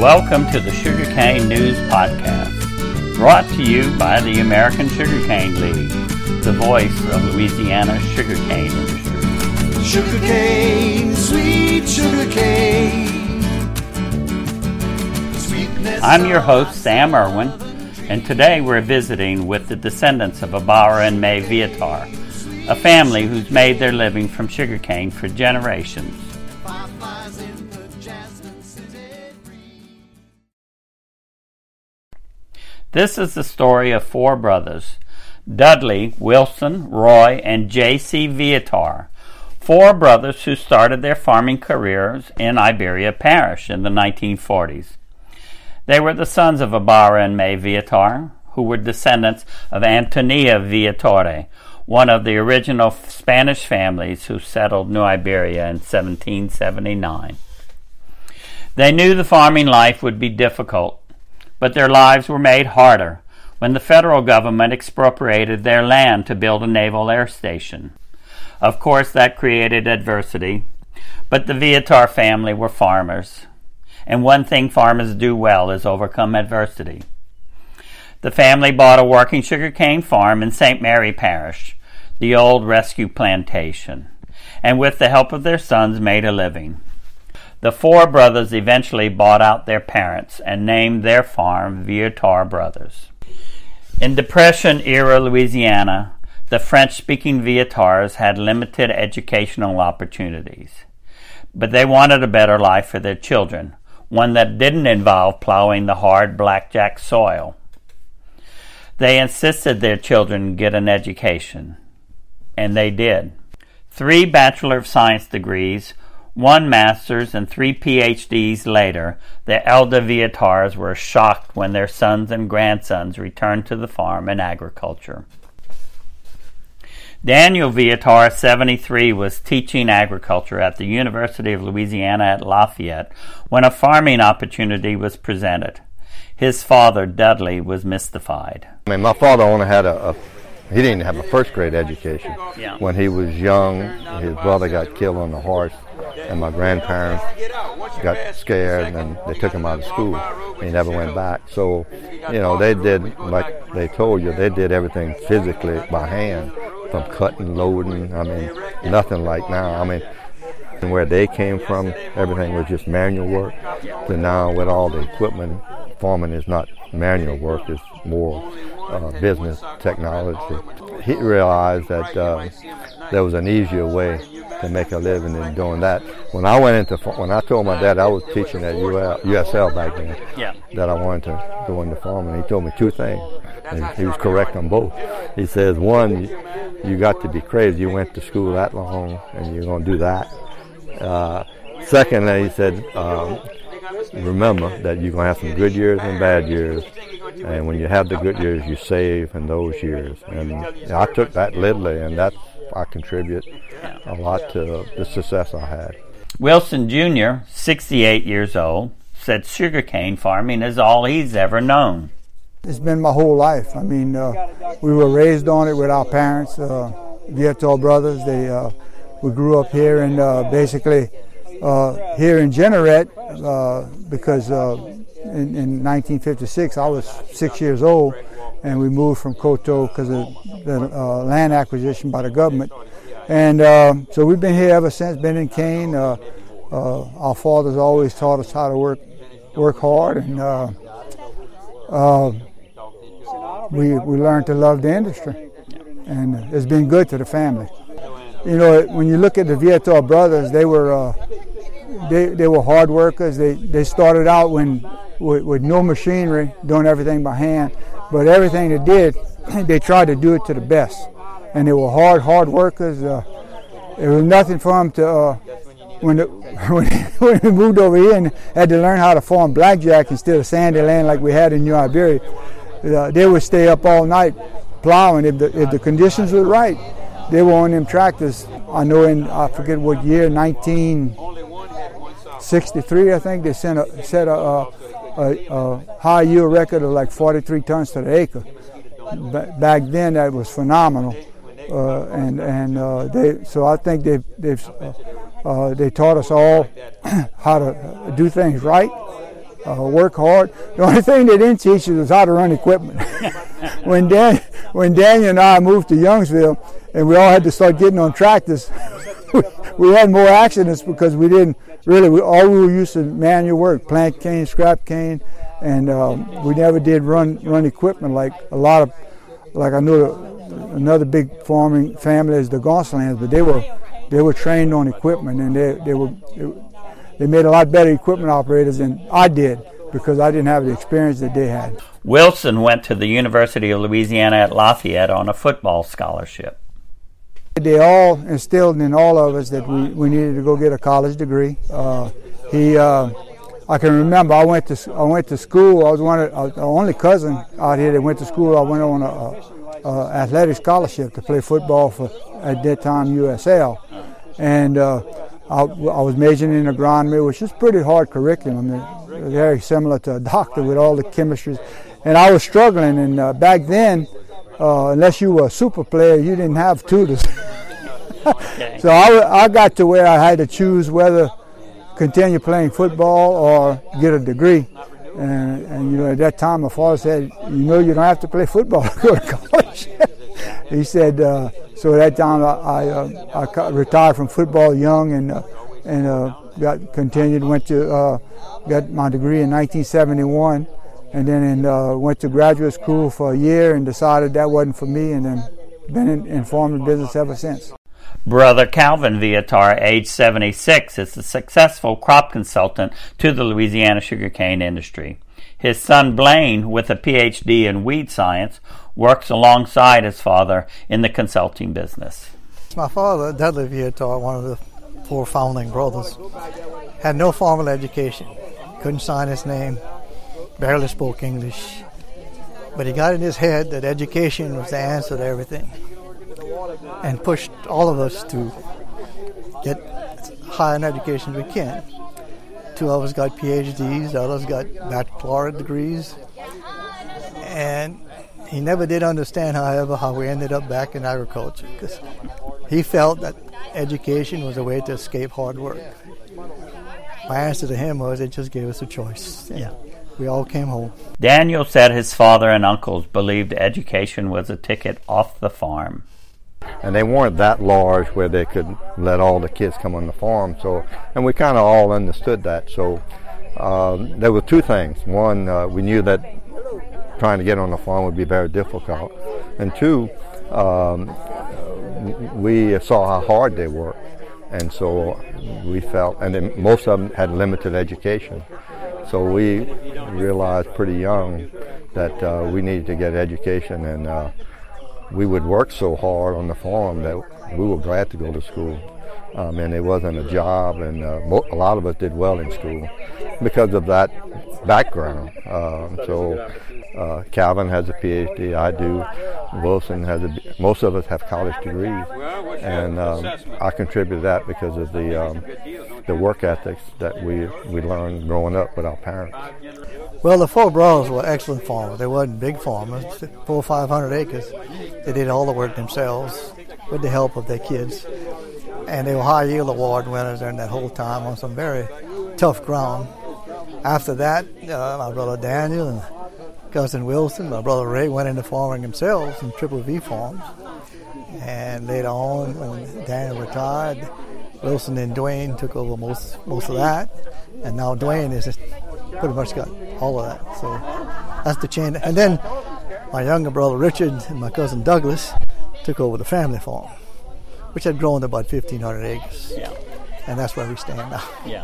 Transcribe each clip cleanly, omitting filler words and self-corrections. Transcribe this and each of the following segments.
Welcome to the Sugarcane News Podcast, brought to you by the American Sugarcane League, the voice of Louisiana's sugarcane industry. Sugarcane, sweet sugarcane. I'm your host, Sam Irwin, and today we're visiting with the descendants of Ibarra and May Viator, a family who's made their living from sugarcane for generations. This is the story of four brothers, Dudley, Wilson, Roy, and J.C. Viator, four brothers who started their farming careers in Iberia Parish in the 1940s. They were the sons of Ibarra and May Viator, who were descendants of Antonia Viator, one of the original Spanish families who settled New Iberia in 1779. They knew the farming life would be difficult, but their lives were made harder when the federal government expropriated their land to build a naval air station. Of course, that created adversity, but the Viator family were farmers, and one thing farmers do well is overcome adversity. The family bought a working sugarcane farm in St. Mary Parish, the old rescue plantation, and with the help of their sons made a living. The four brothers eventually bought out their parents and named their farm Viator Brothers. In Depression-era Louisiana, the French-speaking Viators had limited educational opportunities, but they wanted a better life for their children, one that didn't involve plowing the hard blackjack soil. They insisted their children get an education, and they did. 3 Bachelor of Science degrees, 1 master's, and 3 PhDs later, the elder Viators were shocked when their sons and grandsons returned to the farm and agriculture. Daniel Viator, 73, was teaching agriculture at the University of Louisiana at Lafayette when a farming opportunity was presented. His father, Dudley, was mystified. My father only had he didn't have a first grade education. Yeah. When he was young, his brother got killed on the horse, and my grandparents got scared and they took him out of school. He never went back. So, they did, like they told you, they did everything physically by hand, from cutting, loading, nothing like now. Where they came from, everything was just manual work. So now with all the equipment, farming is not manual work, it's more business technology. He realized that there was an easier way to make a living than doing that. When I told my dad I was teaching at USL back then, that I wanted to go into farming, he told me 2 things. And he was correct on both. He says, one, you got to be crazy. You went to school that long and you're going to do that. Secondly, he said, remember that you're going to have some good years and bad years. And when you have the good years, you save in those years. And I took that literally, and I contribute a lot to the success I had. Wilson Jr., 68 years old, said sugarcane farming is all he's ever known. It's been my whole life. We were raised on it with our parents, Viator brothers. We grew up here and basically here in Jeanerette because in 1956 I was 6 years old, and we moved from Coteau because of the land acquisition by the government. And so we've been here ever since, been in Cane. Our fathers always taught us how to work hard, and we learned to love the industry, and it's been good to the family. When you look at the Viator brothers, they were hard workers. They started out with no machinery, doing everything by hand, but everything they did, they tried to do it to the best. And they were hard workers. It was nothing for them to when we moved over here and had to learn how to farm blackjack instead of sandy land like we had in New Iberia. They would stay up all night plowing if the conditions were right. They were on them tractors. I know I forget what year, 1963, I think, they set a high yield record of like 43 tons to the acre. Back then, that was phenomenal. So I think they taught us all how to do things right work hard. The only thing they didn't teach us was how to run equipment. When Daniel and I moved to Youngsville, and we all had to start getting on tractors, we had more accidents because we didn't really. We were used to manual work, plant cane, scrap cane, and we never did run equipment like a lot of. Like I knew another big farming family is the Gonsalans, but they were trained on equipment, and they made a lot better equipment operators than I did because I didn't have the experience that they had. Wilson went to the University of Louisiana at Lafayette on a football scholarship. They all instilled in all of us that we needed to go get a college degree. I can remember I went to school. I was the only cousin out here that went to school. I went on a athletic scholarship to play football for, at that time, USL, and I was majoring in agronomy, which is pretty hard curriculum. Very similar to a doctor with all the chemistries, and I was struggling. And back then, unless you were a super player, you didn't have tutors. Okay. So I got to where I had to choose whether continue playing football or get a degree. And at that time, my father said, you don't have to play football to go to college. He said, so at that time I retired from football young and got my degree in 1971, and then went to graduate school for a year and decided that wasn't for me, and then been in farming business ever since. Brother Calvin Viatar, age 76, is a successful crop consultant to the Louisiana sugarcane industry. His son Blaine, with a Ph.D. in weed science, works alongside his father in the consulting business. My father, Dudley Viatar, one of the 4 founding brothers, had no formal education. Couldn't sign his name, barely spoke English. But he got in his head that education was the answer to everything, and pushed all of us to get high in education as we can. 2 of us got PhDs, the others got baccalaureate degrees. And he never did understand, however, how we ended up back in agriculture, because he felt that education was a way to escape hard work. My answer to him was, it just gave us a choice. Yeah. We all came home. Daniel said his father and uncles believed education was a ticket off the farm. And they weren't that large where they could let all the kids come on the farm. And we kind of all understood that. So there were 2 things. One, we knew that trying to get on the farm would be very difficult. And 2, we saw how hard they worked. And so we felt, and then most of them had limited education. So we realized pretty young that we needed to get education, and we would work so hard on the farm that we were glad to go to school. And it wasn't a job, and a lot of us did well in school because of that background. Calvin has a PhD, I do. Wilson has most of us have college degrees, and I contribute to that because of the work ethics that we learned growing up with our parents. Well, the 4 brothers were excellent farmers. They wasn't big farmers, 400 or 500 acres. They did all the work themselves with the help of their kids. And they were high yield award winners during that whole time on some very tough ground. After that, my brother Daniel and cousin Wilson, my brother Ray, went into farming themselves in Triple V farms. And later on, when Daniel retired, Wilson and Dwayne took over most of that. And now Dwayne is pretty much got all of that. So that's the chain. And then my younger brother Richard and my cousin Douglas took over the family farm, which had grown to about 1,500 acres. Yeah. And that's where we stand now. Yeah.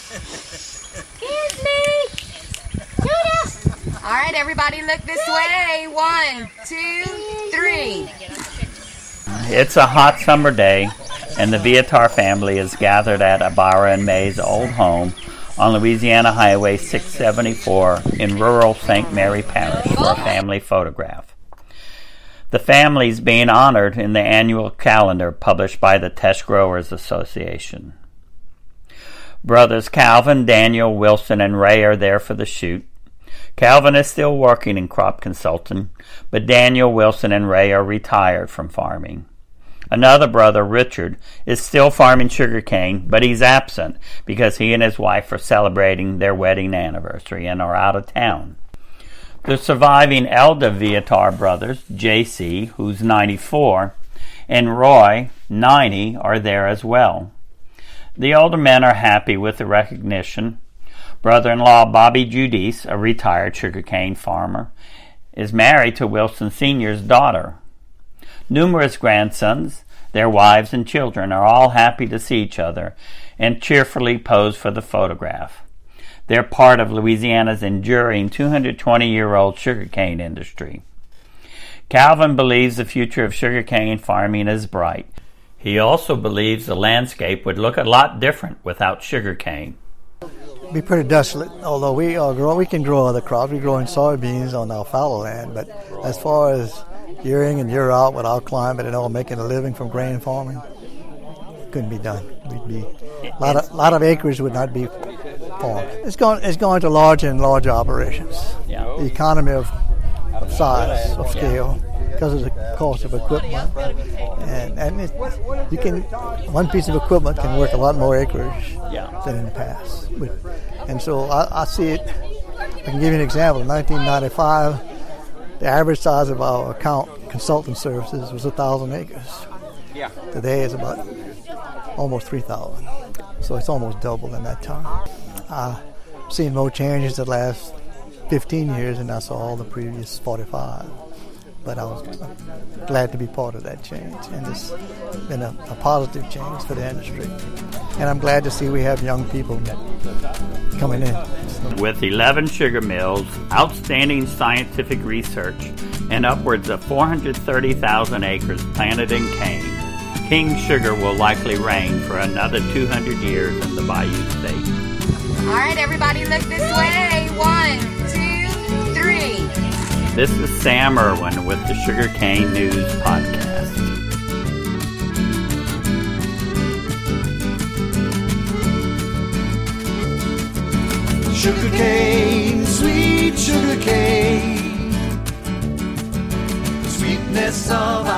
Kiss me! All right, everybody look this way. 1, 2, 3. It's a hot summer day, and the Viatar family is gathered at Ibarra and May's old home on Louisiana Highway 674 in rural St. Mary Parish for a family photograph. The family's being honored in the annual calendar published by the Tesh Growers Association. Brothers Calvin, Daniel, Wilson, and Ray are there for the shoot. Calvin is still working in crop consulting, but Daniel, Wilson, and Ray are retired from farming. Another brother, Richard, is still farming sugarcane, but he's absent because he and his wife are celebrating their wedding anniversary and are out of town. The surviving elder Viatar brothers, J.C., who's 94, and Roy, 90, are there as well. The older men are happy with the recognition. Brother-in-law Bobby Judice, a retired sugarcane farmer, is married to Wilson Sr.'s daughter. Numerous grandsons, their wives and children are all happy to see each other and cheerfully pose for the photograph. They're part of Louisiana's enduring 220-year-old sugarcane industry. Calvin believes the future of sugarcane farming is bright. He also believes the landscape would look a lot different without sugarcane. It'd be pretty desolate, although we can grow other crops. We're growing soybeans on our fallow land, but as far as year in and year out with our climate and all making a living from grain farming, couldn't be done. We'd be a lot of acres would not be farmed. It's going to larger and larger operations. Yeah. The economy of size, of scale, because of the cost of equipment, and one piece of equipment can work a lot more acreage than in the past. And so I see it. I can give you an example. In 1995, the average size of our account consulting services was 1,000 acres. Today it's about almost 3,000. So it's almost double in that time. I've seen more changes the last 15 years than I saw all the previous 45. But I was glad to be part of that change, and it's been a positive change for the industry. And I'm glad to see we have young people coming in. With 11 sugar mills, outstanding scientific research, and upwards of 430,000 acres planted in cane, King Sugar will likely reign for another 200 years in the Bayou State. All right, everybody look this way. 1, 2, 3. This is Sam Irwin with the Sugarcane News Podcast. Sugarcane, sweet sugarcane, the sweetness of